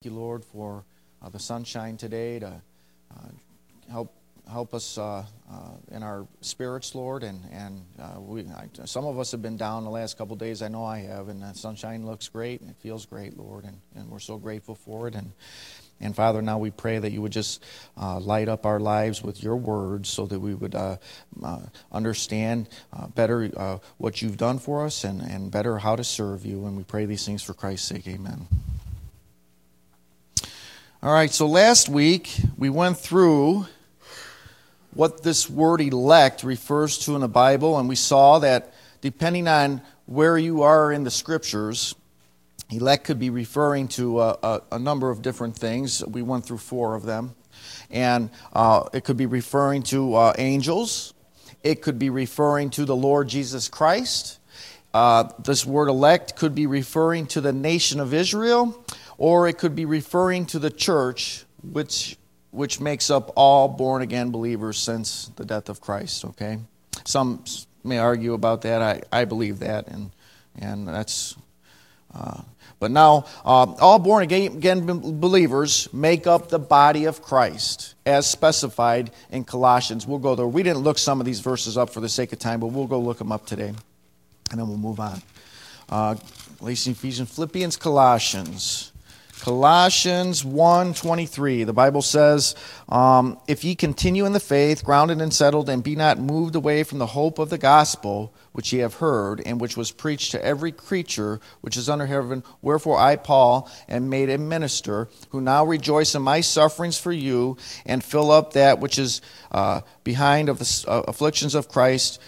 Thank you, Lord, for the sunshine today to help us in our spirits, Lord. Some of us have been down the last couple of days. I know I have, and the sunshine looks great and it feels great, Lord, and we're so grateful for it. And Father, now we pray that you would just light up our lives with your words so that we would understand better what you've done for us and better how to serve you. And we pray these things for Christ's sake. Amen. All right, so last week we went through what this word elect refers to in the Bible, and we saw that depending on where you are in the Scriptures, elect could be referring to a number of different things. We went through 4 of them. And it could be referring to angels. It could be referring to the Lord Jesus Christ. This word elect could be referring to the nation of Israel, or it could be referring to the church, which makes up all born-again believers since the death of Christ, okay? Some may argue about that. I believe that, and that's... But now, all born-again believers make up the body of Christ, as specified in Colossians. We'll go there. We didn't look some of these verses up for the sake of time, but we'll go look them up today, and then we'll move on. Galatians, Ephesians, Philippians, Colossians. Colossians 1:23, the Bible says, if ye continue in the faith, grounded and settled, and be not moved away from the hope of the gospel, which ye have heard, and which was preached to every creature which is under heaven, wherefore I, Paul, am made a minister, who now rejoice in my sufferings for you, and fill up that which is behind of the afflictions of Christ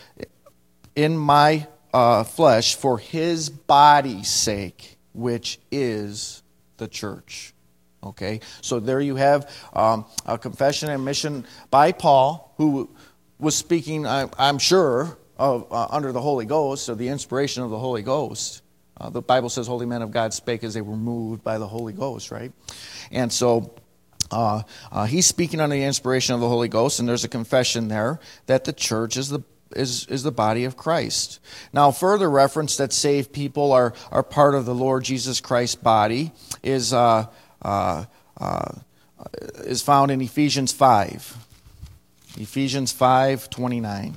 in my flesh, for his body's sake, which is the church. Okay, so there you have a confession and mission by Paul, who was speaking, I'm sure, of under the Holy Ghost, or the inspiration of the Holy Ghost. The Bible says, holy men of God spake as they were moved by the Holy Ghost, right? And so he's speaking under the inspiration of the Holy Ghost, and there's a confession there that the church is the body of Christ. Now, further reference that saved people are part of the Lord Jesus Christ's body is found in Ephesians 5. Ephesians 5:29.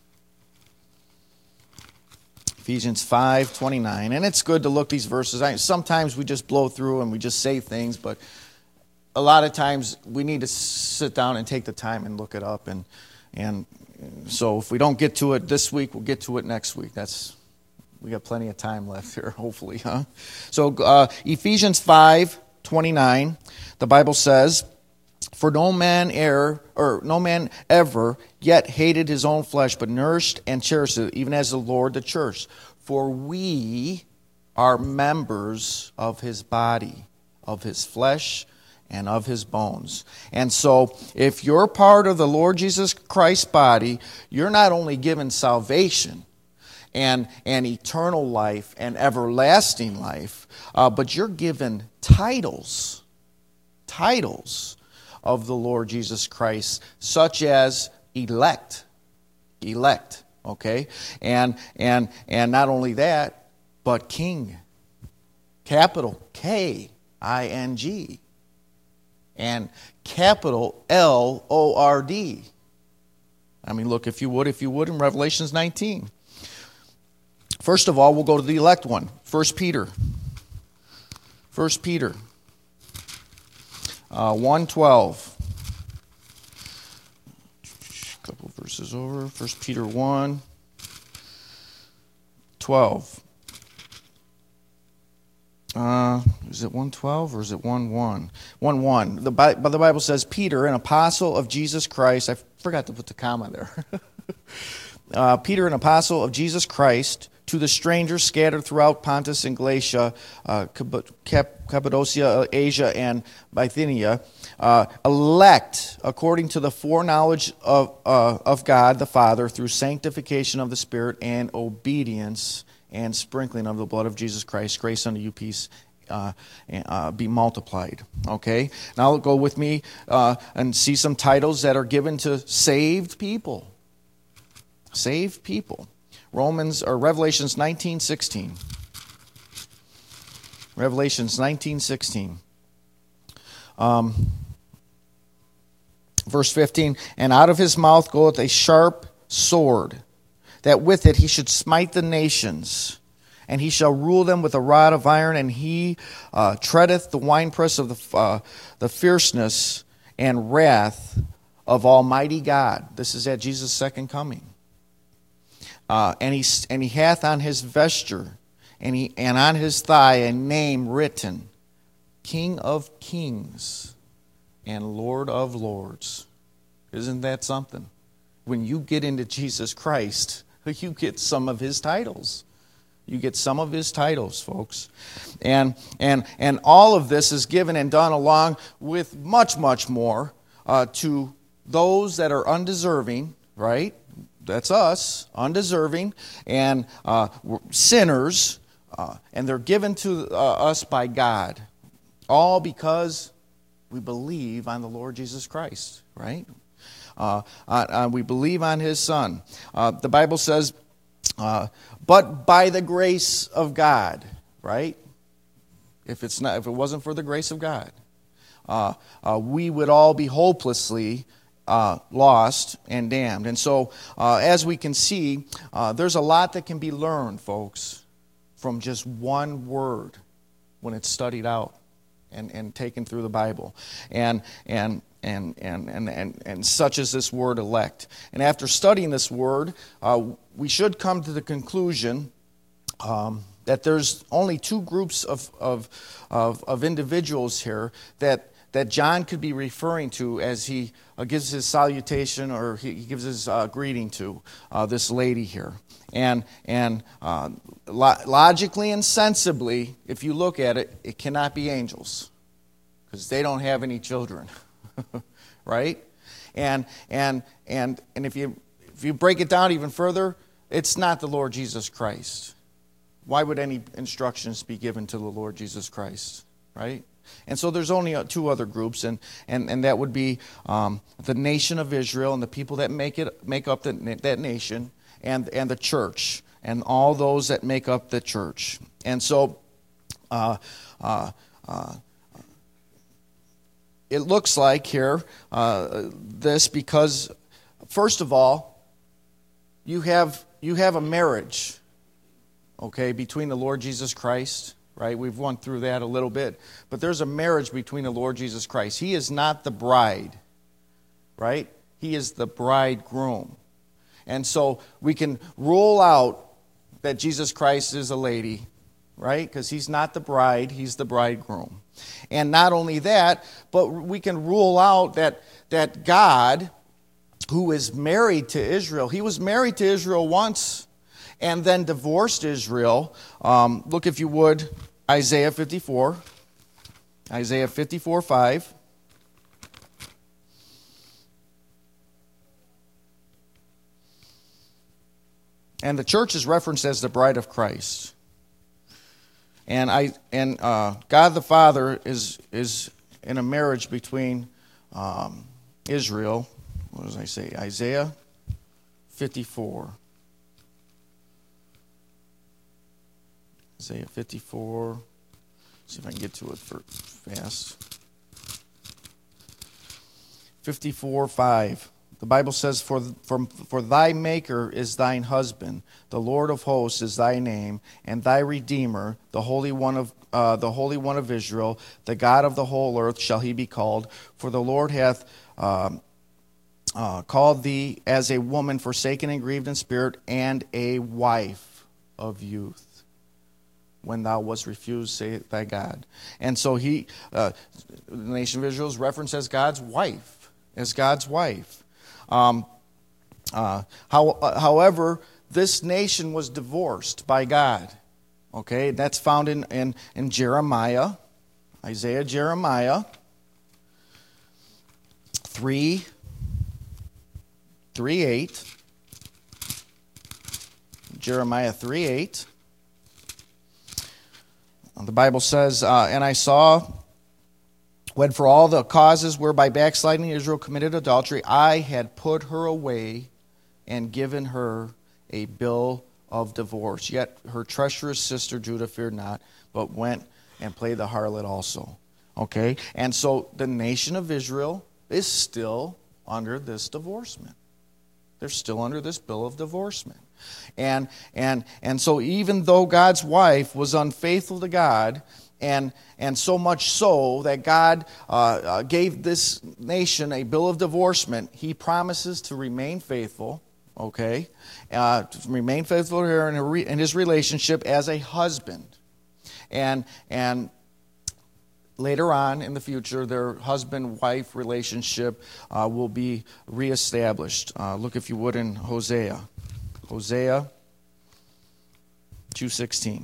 Ephesians 5:29. And it's good to look these verses. Sometimes we just blow through and we just say things, but a lot of times we need to sit down and take the time and look it up. And so if we don't get to it this week, we'll get to it next week. We got plenty of time left here, hopefully, huh? So Ephesians 5:29, the Bible says, for no man ever yet hated his own flesh, but nourished and cherished it, even as the Lord the church. For we are members of his body, of his flesh, and of his bones. And so, if you're part of the Lord Jesus Christ's body, you're not only given salvation and eternal life and everlasting life, but you're given titles of the Lord Jesus Christ, such as elect, okay? And not only that, but king, capital K-I-N-G. And capital L-O-R-D. I mean, look, if you would, in Revelations 19. First of all, we'll go to the elect one. 1 Peter. 1 Peter 1:12. A couple verses over. 1 Peter 1:12. Is it 1:12 or is it 1:1? 1:1. The Bible says, Peter, an apostle of Jesus Christ. I forgot to put the comma there. Peter, an apostle of Jesus Christ, to the strangers scattered throughout Pontus and Galatia, Cappadocia, Asia, and Bithynia, elect according to the foreknowledge of God the Father, through sanctification of the Spirit and obedience and sprinkling of the blood of Jesus Christ, grace unto you, peace, be multiplied. Okay? Now go with me and see some titles that are given to saved people. Saved people. Revelations 19:16. Revelations 19:16. Verse 15, and out of his mouth goeth a sharp sword, that with it he should smite the nations, and he shall rule them with a rod of iron, and he treadeth the winepress of the fierceness and wrath of Almighty God. This is at Jesus' second coming. And he hath on his vesture and on his thigh a name written, King of Kings and Lord of Lords. Isn't that something? When you get into Jesus Christ, you get some of his titles. You get some of his titles, folks. And all of this is given and done along with much, much more to those that are undeserving, right? That's us, undeserving, and sinners, and they're given to us by God. All because we believe on the Lord Jesus Christ, right? We believe on his Son. The Bible says, but by the grace of God, right? If it wasn't for the grace of God, we would all be hopelessly lost and damned. And so, as we can see, there's a lot that can be learned, folks, from just one word when it's studied out and taken through the Bible. And such as this word elect. And after studying this word, we should come to the conclusion that there's only two groups of individuals here that John could be referring to as he gives his salutation, or he gives his greeting to this lady here. And logically and sensibly, if you look at it, it cannot be angels, because they don't have any children. Right? And if you break it down even further, it's not the Lord Jesus Christ. Why would any instructions be given to the Lord Jesus Christ? Right? And so there's only two other groups, and that would be the nation of Israel and the people that make up that nation, and the church, and all those that make up the church. And so it looks like here, this, because, first of all, you have a marriage, okay, between the Lord Jesus Christ, right? We've went through that a little bit. But there's a marriage between the Lord Jesus Christ. He is not the bride, right? He is the bridegroom. And so we can rule out that Jesus Christ is a lady, right? Because he's not the bride, he's the bridegroom. And not only that, but we can rule out that God, who is married to Israel, he was married to Israel once and then divorced Israel. Look, if you would, Isaiah 54. Isaiah 54:5. And the church is referenced as the bride of Christ. And God the Father is in a marriage between Israel. What does I say? Isaiah 54. Isaiah 54. See if I can get to it fast. 54:5. The Bible says, For thy Maker is thine husband, the Lord of hosts is thy name, and thy Redeemer, the Holy One of Israel, the God of the whole earth shall he be called. For the Lord hath called thee as a woman forsaken and grieved in spirit, and a wife of youth, when thou wast refused, saith thy God. And so the nation of Israel is referenced as God's wife, However, this nation was divorced by God. Okay, that's found in Jeremiah, Jeremiah 3:8. Jeremiah 3:8. The Bible says, and I saw, when for all the causes whereby backsliding Israel committed adultery, I had put her away and given her a bill of divorce. Yet her treacherous sister Judah feared not, but went and played the harlot also. Okay? And so the nation of Israel is still under this divorcement. They're still under this bill of divorcement. And so even though God's wife was unfaithful to God, and so much so that God gave this nation a bill of divorcement, he promises to remain faithful, okay? To remain faithful to her in his relationship as a husband. And later on in the future, their husband-wife relationship will be reestablished. Look, if you would, in Hosea. Hosea 2:16.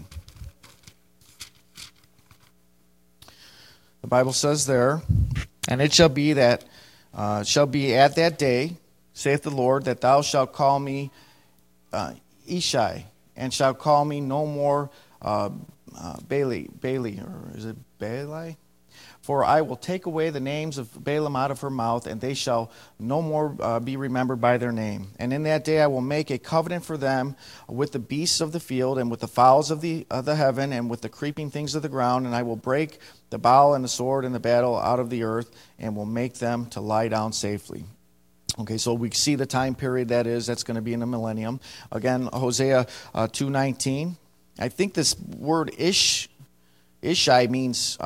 The Bible says there, "And it shall be at that day, saith the Lord, that thou shalt call me Ishai, and shalt call me no more Bailey, or is it Baali? For I will take away the names of Balaam out of her mouth, and they shall no more be remembered by their name. And in that day I will make a covenant for them with the beasts of the field, and with the fowls of the heaven, and with the creeping things of the ground, and I will break the bow and the sword and the battle out of the earth, and will make them to lie down safely." Okay, so we see the time period that's going to be in the millennium. Again, Hosea 2:19. I think this word Ishai means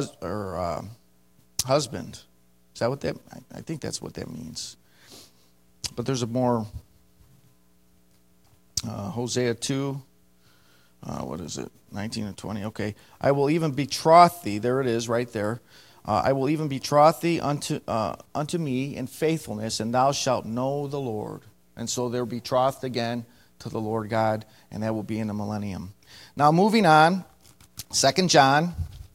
husband. Is that what that? I think that's what that means. But there's a more Hosea 2. What is it? 19 and 20. Okay. "I will even betroth thee." There it is, right there. "I will even betroth thee unto me in faithfulness, and thou shalt know the Lord." And so they're betrothed again to the Lord God, and that will be in the millennium. Now, moving on, 2 John.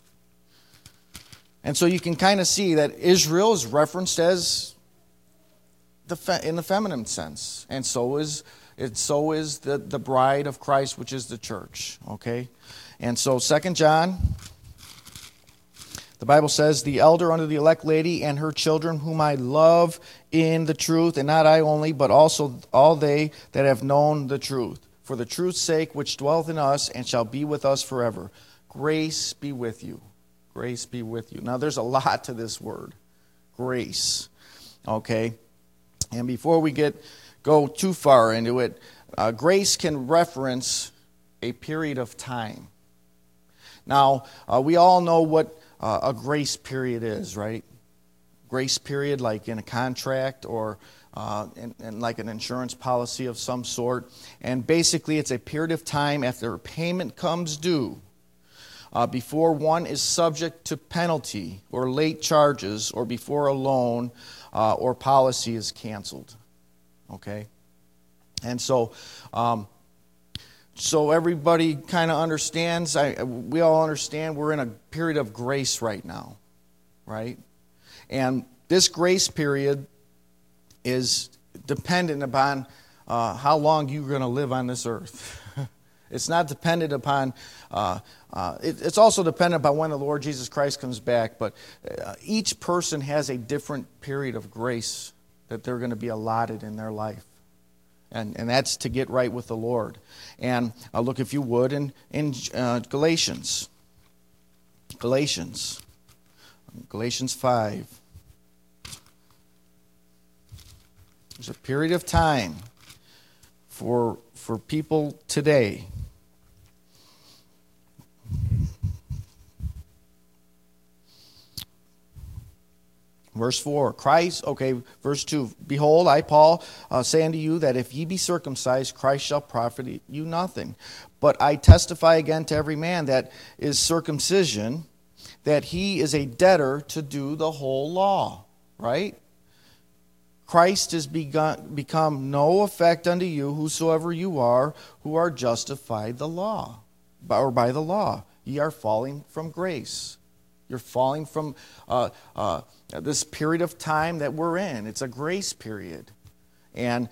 And so you can kind of see that Israel is referenced as in the feminine sense, and so is the bride of Christ, which is the church. Okay, and so 2 John, the Bible says, "The elder unto the elect lady and her children, whom I love in the truth, and not I only, but also all they that have known the truth, for the truth's sake, which dwelleth in us and shall be with us forever. Grace be with you." Grace be with you. Now, there's a lot to this word, grace. Okay, and before we go too far into it, grace can reference a period of time. Now, we all know what a grace period is, right? Grace period, like in a contract or in like an insurance policy of some sort. And basically, it's a period of time after a payment comes due, before one is subject to penalty or late charges, or before a loan or policy is canceled. Okay? And so everybody kind of understands, we all understand we're in a period of grace right now, right? And this grace period is dependent upon how long you're going to live on this earth. It's not dependent upon, it's also dependent upon when the Lord Jesus Christ comes back, but each person has a different period of grace that they're going to be allotted in their life. And that's to get right with the Lord. And look, if you would, in Galatians 5. There's a period of time for people today. Verse 4, verse 2, "Behold, I, Paul, say unto you that if ye be circumcised, Christ shall profit you nothing. But I testify again to every man that is circumcision, that he is a debtor to do the whole law." Right? "Christ is become no effect unto you, whosoever you are, who are justified by the law. Ye are falling from grace." You're falling from this period of time that we're in. It's a grace period. And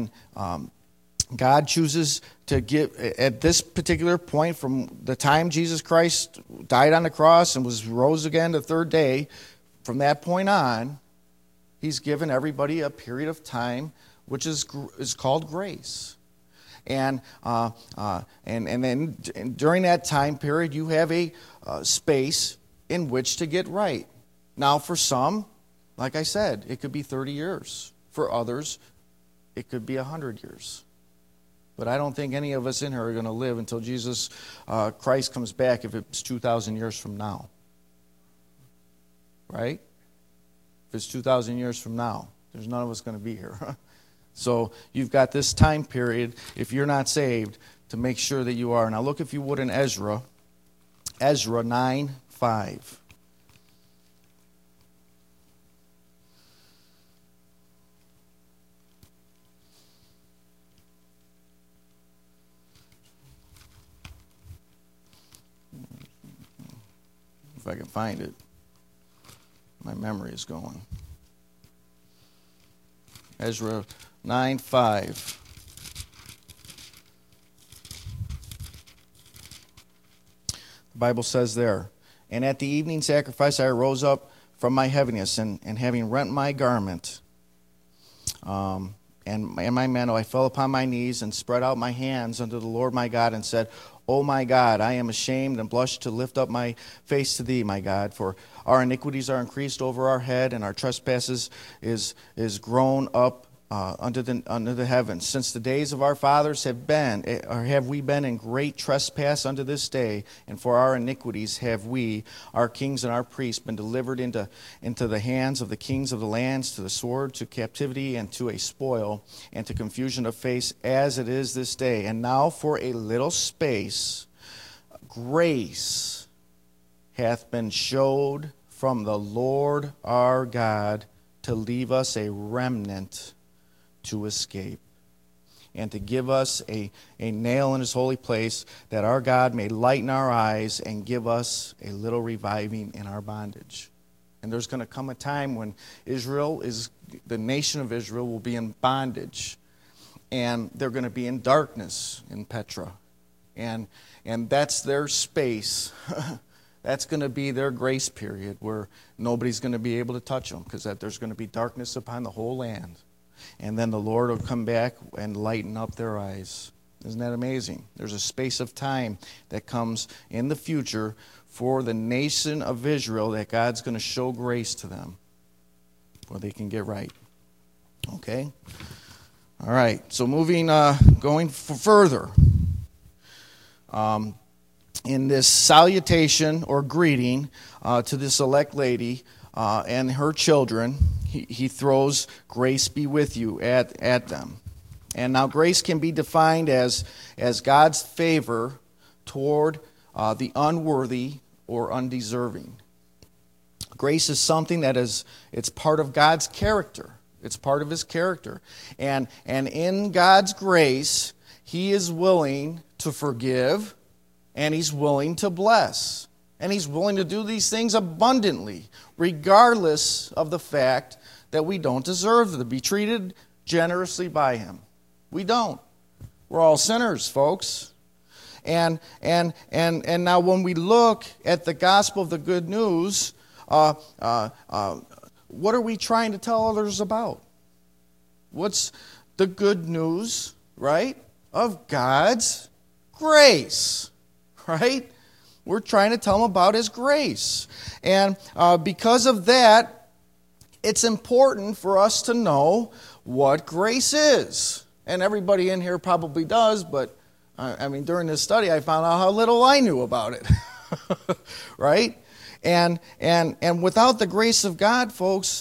God chooses to give, at this particular point, from the time Jesus Christ died on the cross and rose again the third day, from that point on, He's given everybody a period of time which is called grace. And then during that time period, you have a space in which to get right. Now, for some, like I said, it could be 30 years. For others, it could be 100 years. But I don't think any of us in here are going to live until Jesus Christ comes back if it's 2,000 years from now. Right? If it's 2,000 years from now, there's none of us going to be here. So you've got this time period, if you're not saved, to make sure that you are. Now look, if you would, in Ezra 9:5. If I can find it. My memory is going. Ezra 9:5. The Bible says there, "And at the evening sacrifice I arose up from my heaviness, and having rent my garment, and my mantle, I fell upon my knees and spread out my hands unto the Lord my God, and said, O my God, I am ashamed and blush to lift up my face to thee, my God, for our iniquities are increased over our head, and our trespasses is grown up under the heavens. Since the days of our fathers have we been in great trespass unto this day, and for our iniquities have we, our kings and our priests, been delivered into the hands of the kings of the lands, to the sword, to captivity, and to a spoil, and to confusion of face, as it is this day. And now for a little space grace hath been showed from the Lord our God, to leave us a remnant to escape, and to give us a nail in his holy place, that our God may lighten our eyes and give us a little reviving in our bondage." And there's going to come a time when the nation of Israel will be in bondage, and they're going to be in darkness in Petra, and that's their space. That's going to be their grace period, where nobody's going to be able to touch them, because there's going to be darkness upon the whole land. And then the Lord will come back and lighten up their eyes. Isn't that amazing? There's a space of time that comes in the future for the nation of Israel that God's going to show grace to them, where they can get right. Okay? All right. So going further. In this salutation or greeting to this elect lady and her children, he throws grace be with you at them. And now grace can be defined as God's favor toward the unworthy or undeserving. Grace is something it's part of God's character. It's part of his character. And in God's grace, he is willing to forgive, and he's willing to bless. And he's willing to do these things abundantly, regardless of the fact that we don't deserve to be treated generously by him. We don't. We're all sinners, folks. And now when we look at the gospel of the good news, what are we trying to tell others about? What's the good news, right, of God's grace, right? We're trying to tell them about his grace. And because of that, it's important for us to know what grace is. And everybody in here probably does, but during this study, I found out how little I knew about it. Right? And without the grace of God, folks,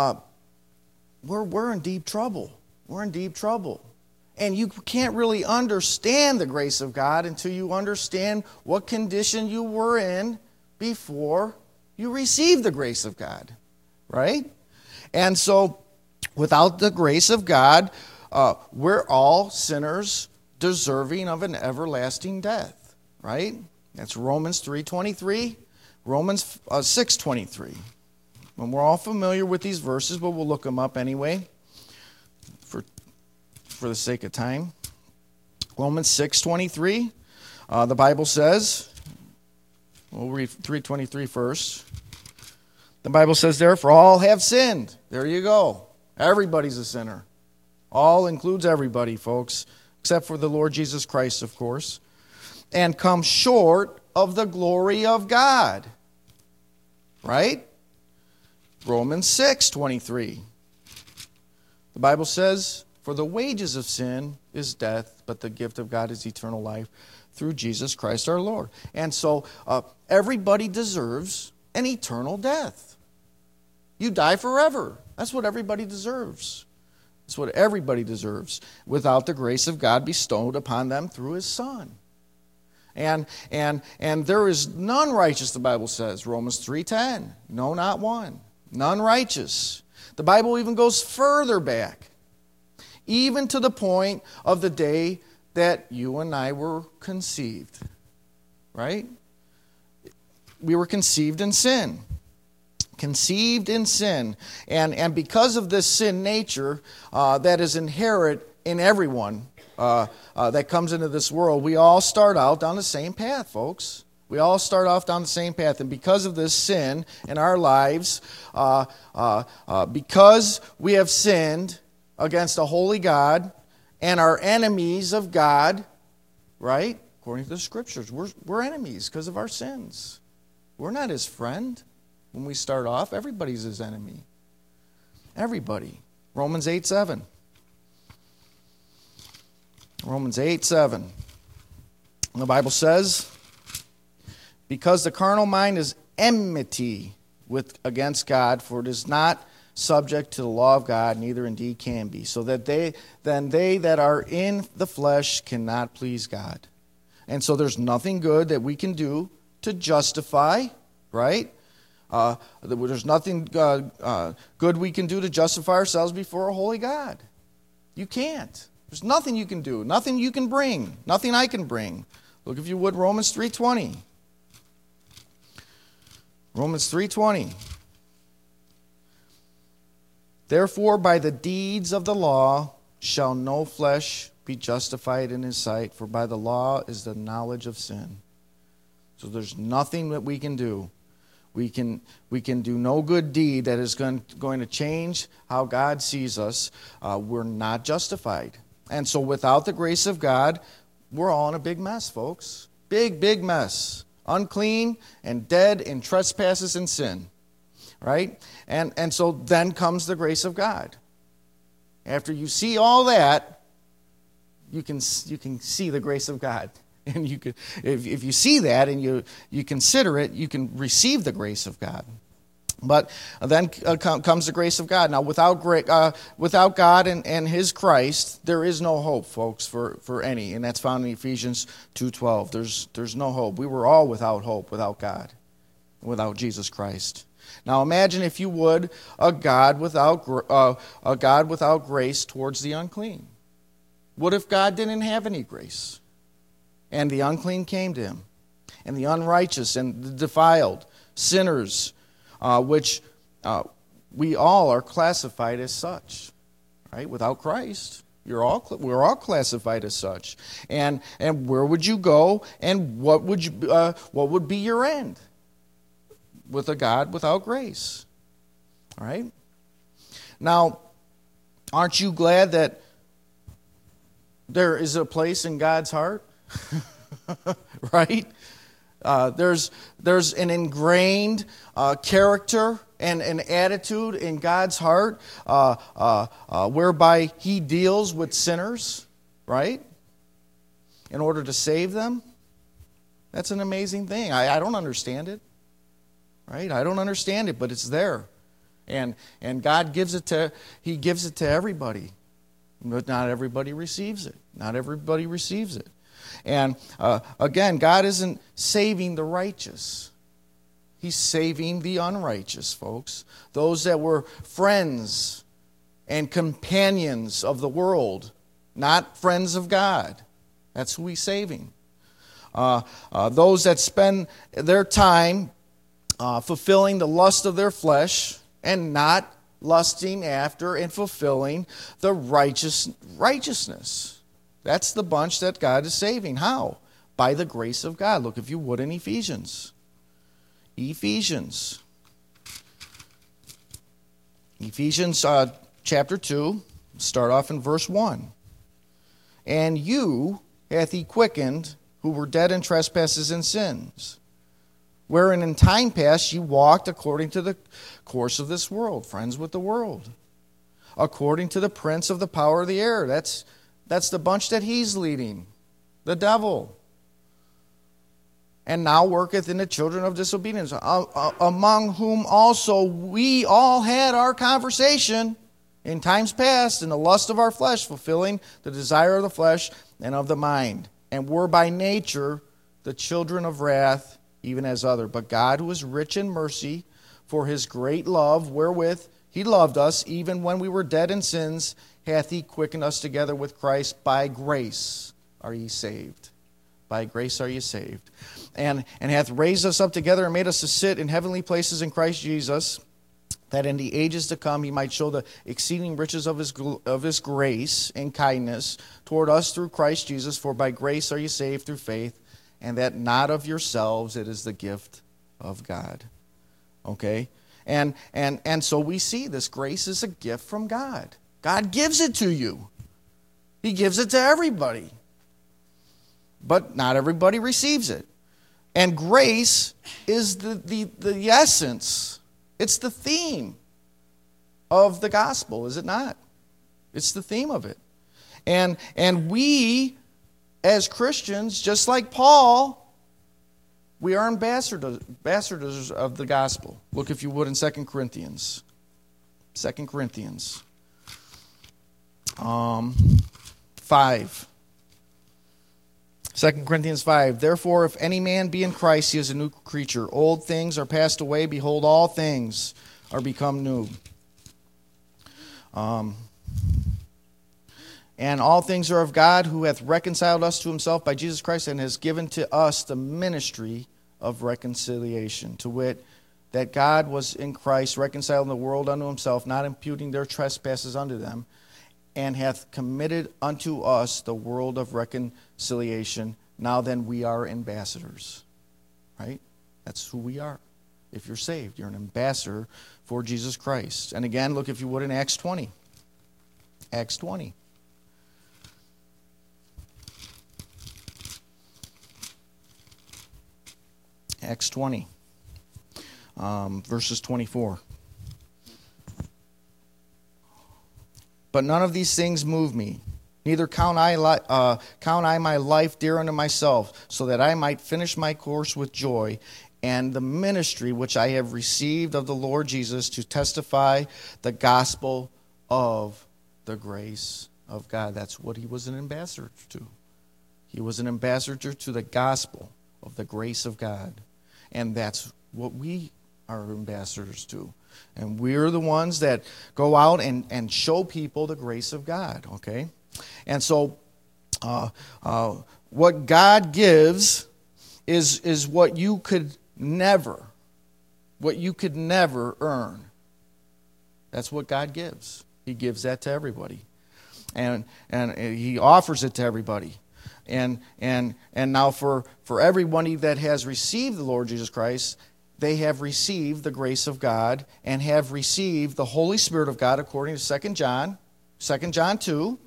we're in deep trouble. We're in deep trouble. And you can't really understand the grace of God until you understand what condition you were in before you received the grace of God. Right? And so, without the grace of God, we're all sinners deserving of an everlasting death. Right? That's Romans 3:23, Romans 6:23. And we're all familiar with these verses, but we'll look them up anyway for the sake of time. Romans 6:23, the Bible says, we'll read 3:23 first. The Bible says, therefore all have sinned. There you go. Everybody's a sinner. All includes everybody, folks, except for the Lord Jesus Christ, of course. And come short of the glory of God. right? Romans 6:23. The Bible says, "For the wages of sin is death, but the gift of God is eternal life through Jesus Christ our Lord." And so everybody deserves an eternal death. You die forever. That's what everybody deserves. That's what everybody deserves without the grace of God bestowed upon them through His Son. And there is none righteous, the Bible says, Romans 3:10. No, not one. None righteous. The Bible even goes further back, even to the point of the day that you and I were conceived. Right? We were conceived in sin. Conceived in sin. And because of this sin nature that is inherent in everyone that comes into this world, we all start out down the same path, folks. We all start off down the same path. And because of this sin in our lives, because we have sinned against a holy God and are enemies of God, right? According to the Scriptures, we're enemies because of our sins. We're not His friend. When we start off, everybody's His enemy. Everybody. Romans 8:7. Romans 8:7. The Bible says, "Because the carnal mind is enmity against God, for it is not subject to the law of God, neither indeed can be. So that they that are in the flesh cannot please God." And so there's nothing good that we can do to justify, right? There's nothing good we can do to justify ourselves before a holy God. You can't. There's nothing you can do, nothing you can bring, nothing I can bring. Look, if you would, Romans 3:20. Romans 3:20. "Therefore, by the deeds of the law shall no flesh be justified in His sight, for by the law is the knowledge of sin." So there's nothing that we can do. We can do no good deed that is going to change how God sees us. We're not justified. And so without the grace of God, we're all in a big mess, folks. Big, big mess. Unclean and dead in trespasses and sin. Right? And so then comes the grace of God. After you see all that, you can see the grace of God. And you can, if you see that and you consider it, you can receive the grace of God. But then comes the grace of God. Now, without God and His Christ, there is no hope, folks, for any. And that's found in Ephesians 2:12. There's no hope. We were all without hope, without God, without Jesus Christ. Now, imagine, if you would, a God without grace towards the unclean. What if God didn't have any grace? And the unclean came to Him, and the unrighteous and the defiled, sinners, which we all are classified as such, right? Without Christ, we're all classified as such. And where would you go? And what would be your end? With a God without grace, all right? Now, aren't you glad that there is a place in God's heart? Right? There's an ingrained character and an attitude in God's heart whereby He deals with sinners, right? In order to save them. That's an amazing thing. I don't understand it, right? I don't understand it, but it's there. And God gives it to everybody. But not everybody receives it. Not everybody receives it. And again, God isn't saving the righteous. He's saving the unrighteous, folks. Those that were friends and companions of the world, not friends of God. That's who He's saving. Those that spend their time fulfilling the lust of their flesh and not lusting after and fulfilling the righteousness. That's the bunch that God is saving. How? By the grace of God. Look, if you would, in Ephesians. Ephesians chapter 2, start off in verse 1. "And you hath He quickened, who were dead in trespasses and sins, wherein in time past you walked according to the course of this world, friends with the world, according to the prince of the power of the air. That's the bunch that he's leading, the devil. And now worketh in the children of disobedience, among whom also we all had our conversation in times past, in the lust of our flesh, fulfilling the desire of the flesh and of the mind, and were by nature the children of wrath, even as other. But God, who is rich in mercy, for his great love, wherewith he loved us, even when we were dead in sins, hath he quickened us together with Christ. By grace are ye saved. By grace are ye saved. And hath raised us up together and made us to sit in heavenly places in Christ Jesus, that in the ages to come he might show the exceeding riches of his grace and kindness toward us through Christ Jesus. For by grace are ye saved through faith, and that not of yourselves, it is the gift of God. Okay? And so we see this grace is a gift from God. God gives it to you. He gives it to everybody. But not everybody receives it. And grace is the essence. It's the theme of the gospel, is it not? It's the theme of it. And we, as Christians, just like Paul, we are ambassadors of the gospel. Look, if you would, in 2 Corinthians. 2 Corinthians 5. 2 Corinthians 5, therefore, if any man be in Christ, he is a new creature. Old things are passed away. Behold, all things are become new. And all things are of God, who hath reconciled us to himself by Jesus Christ, and has given to us the ministry of reconciliation, to wit, that God was in Christ reconciling the world unto himself, not imputing their trespasses unto them, and hath committed unto us the world of reconciliation. Now then, we are ambassadors. Right? That's who we are. If you're saved, you're an ambassador for Jesus Christ. And again, look, if you would, in Acts 20. Acts 20. Acts 20, verses 24. But none of these things move me. Neither count I my life dear unto myself, so that I might finish my course with joy, and the ministry which I have received of the Lord Jesus, to testify the gospel of the grace of God. That's what he was an ambassador to. He was an ambassador to the gospel of the grace of God. And that's what we are ambassadors to. And we're the ones that go out and show people the grace of God, okay? And so what God gives is what you could never earn. That's what God gives. He gives that to everybody. And he offers it to everybody. And now for everybody that has received the Lord Jesus Christ, they have received the grace of God and have received the Holy Spirit of God, according to 2 John 2.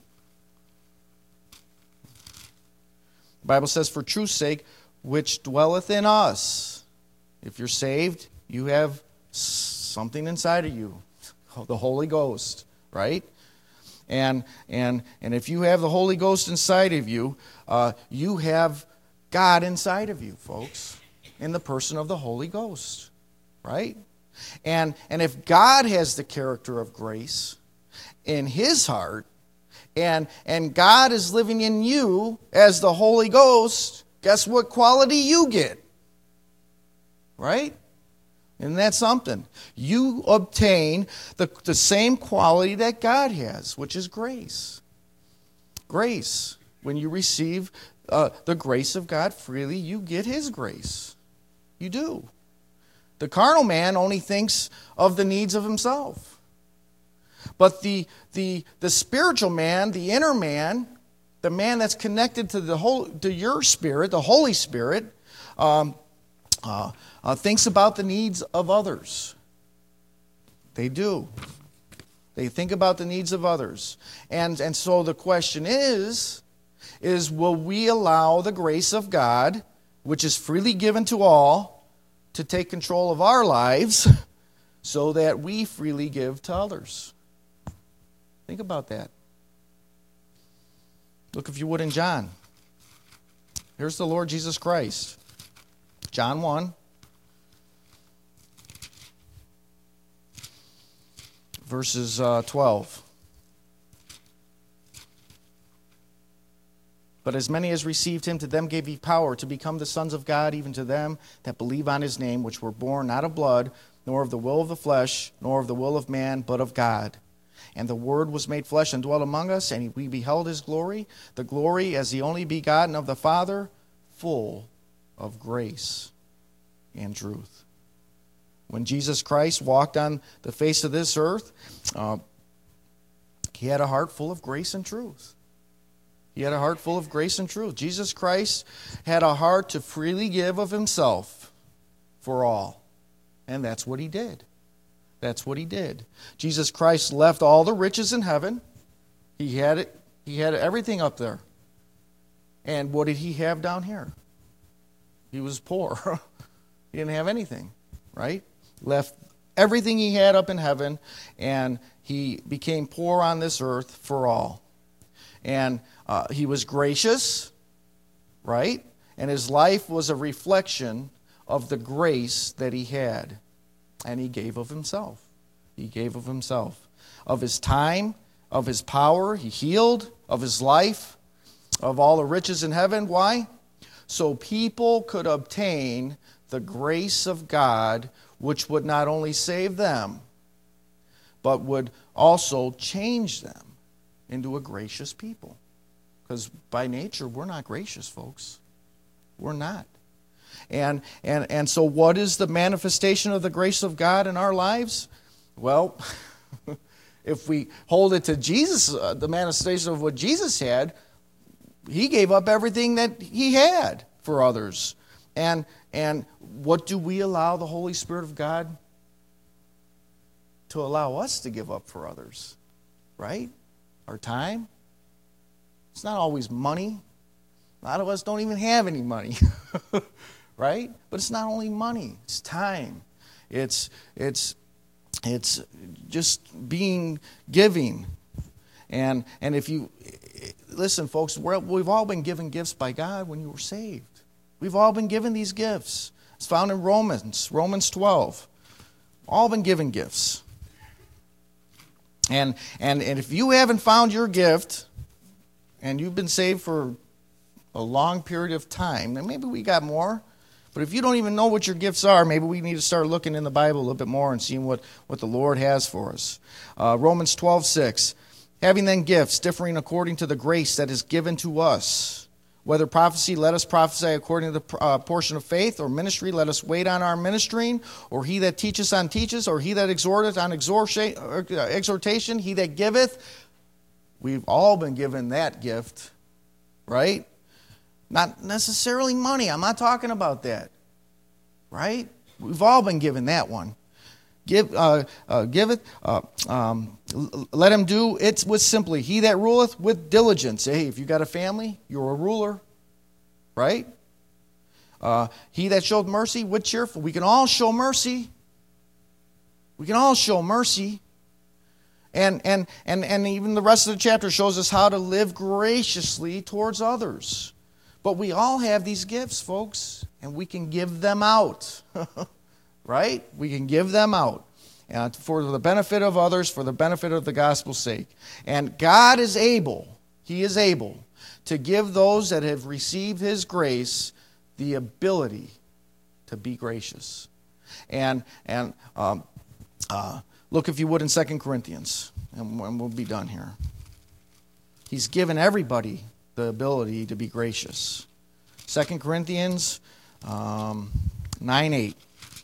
The Bible says, for truth's sake, which dwelleth in us. If you're saved, you have something inside of you, the Holy Ghost, right? And if you have the Holy Ghost inside of you, you have God inside of you, folks, in the person of the Holy Ghost, right? And if God has the character of grace in his heart, and God is living in you as the Holy Ghost, guess what quality you get? Right? Isn't that something? You obtain the same quality that God has, which is grace. Grace. When you receive the grace of God freely, you get his grace. You do. The carnal man only thinks of the needs of himself. But the spiritual man, the inner man, the man that's connected to your spirit, the Holy Spirit, thinks about the needs of others. They do. They think about the needs of others. And so the question is will we allow the grace of God, which is freely given to all, to take control of our lives so that we freely give to others. Think about that. Look, if you would, in John. Here's the Lord Jesus Christ. John 1. Verses 12. But as many as received him, to them gave he power to become the sons of God, even to them that believe on his name, which were born not of blood, nor of the will of the flesh, nor of the will of man, but of God. And the Word was made flesh and dwelt among us, and we beheld his glory, the glory as the only begotten of the Father, full of grace and truth. When Jesus Christ walked on the face of this earth, he had a heart full of grace and truth. He had a heart full of grace and truth. Jesus Christ had a heart to freely give of himself for all. And that's what he did. That's what he did. Jesus Christ left all the riches in heaven. He had it. He had everything up there. And what did he have down here? He was poor. He didn't have anything, right? Left everything he had up in heaven, and he became poor on this earth for all. And he was gracious, right? And his life was a reflection of the grace that he had. And he gave of himself. He gave of himself. Of his time, of his power, he healed, of his life, of all the riches in heaven. Why? So people could obtain the grace of God, which would not only save them, but would also change them into a gracious people. Because by nature, we're not gracious, folks. We're not. And so what is the manifestation of the grace of God in our lives? Well, if we hold it to Jesus, the manifestation of what Jesus had, he gave up everything that he had for others. And what do we allow the Holy Spirit of God to allow us to give up for others? Right? Our time. It's not always money. A lot of us don't even have any money. Right? But it's not only money. It's time. It's just being giving. And if you listen, folks, we've all been given gifts by God when you were saved. We've all been given these gifts. It's found in Romans 12. All been given gifts. And if you haven't found your gift, and you've been saved for a long period of time, then maybe we got more. But if you don't even know what your gifts are, maybe we need to start looking in the Bible a little bit more and seeing what the Lord has for us. Romans 12:6. Having then gifts differing according to the grace that is given to us. Whether prophecy, let us prophesy according to the portion of faith, or ministry, let us wait on our ministering, or he that teacheth on teaches, or he that exhorteth on exhortation, he that giveth. We've all been given that gift, right? Not necessarily money. I'm not talking about that, right? We've all been given that one. Let him do it with simply. He that ruleth with diligence. Hey, if you got a family, you're a ruler, right? He that showed mercy with cheerful. We can all show mercy. We can all show mercy. And even the rest of the chapter shows us how to live graciously towards others. But we all have these gifts, folks, and we can give them out. Right? We can give them out for the benefit of others, for the benefit of the gospel's sake. And God is able, he is able to give those that have received his grace the ability to be gracious. And look, if you would, in 2 Corinthians, and we'll be done here. He's given everybody the ability to be gracious. 2 Corinthians 9:8.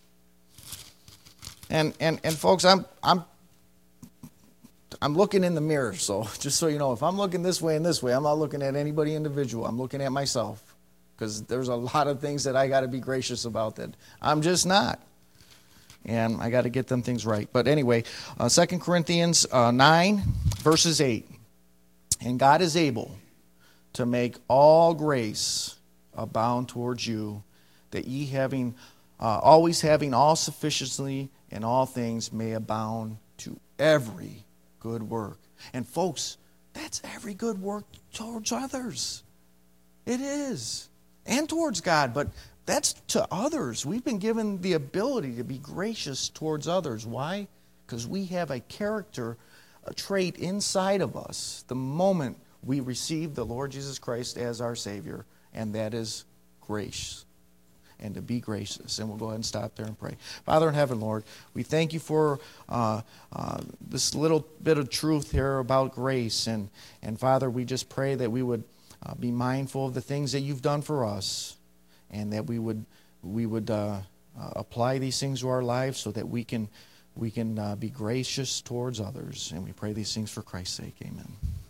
And folks, I'm looking in the mirror, so just so you know, if I'm looking this way and this way, I'm not looking at anybody individual. I'm looking at myself, because there's a lot of things that I got to be gracious about that I'm just not. And I got to get them things right. But anyway, 2 Corinthians 9, verses 8. And God is able to make all grace abound towards you, that ye having always having all sufficiency in all things, may abound to every good work. And folks, that's every good work towards others. It is. And towards God, but that's to others. We've been given the ability to be gracious towards others. Why? Because we have a character, a trait inside of us the moment we receive the Lord Jesus Christ as our Savior, and that is grace. And to be gracious. And we'll go ahead and stop there and pray. Father in heaven, Lord, we thank you for this little bit of truth here about grace. And Father, we just pray that we would be mindful of the things that you've done for us, and that we would apply these things to our lives so that we can be gracious towards others. And we pray these things for Christ's sake. Amen.